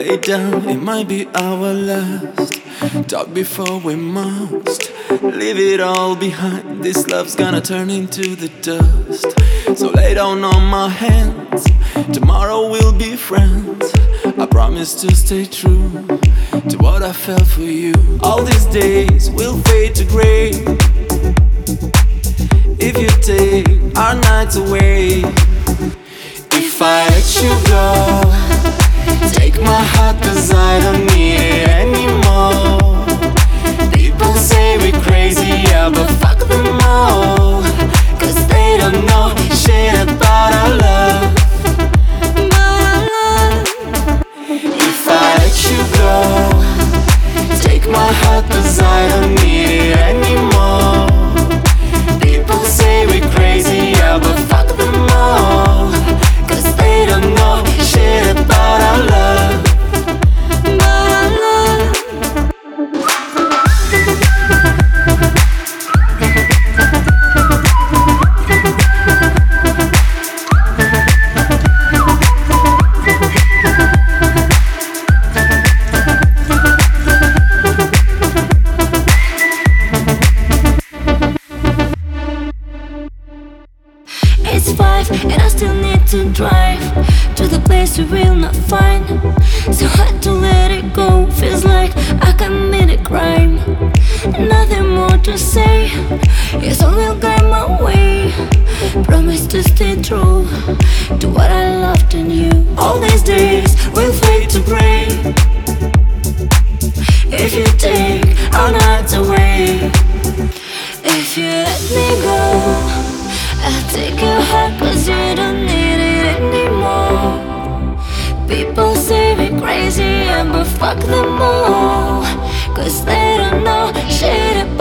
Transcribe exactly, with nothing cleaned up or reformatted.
Lay down, it might be our last talk before we must leave it all behind. This love's gonna turn into the dust. So lay down on my hands, tomorrow we'll be friends. I promise to stay true to what I felt for you. All these days will fade to gray if you take our nights away. If I let you go, take my heart, cause I don't need it anymore. People say we're crazy, yeah, but fuck them all, cause they don't know shit about our love. If I let you go, take my heart, cause I don't need it anymore. People say we're crazy, yeah, but fuck them all, cause they don't know shit about our love. It's five and I still need to drive to the place we will not find. So hard to let it go, feels like I committed a crime. Nothing more to say, yes, I will guide my way. Promise to stay true to what I loved in you. All these days will fade to gray if you take our nights away. If you let me go, I'll take your heart, cause you don't need it anymore. People say we're crazy, yeah, but fuck them all, cause they don't know shit about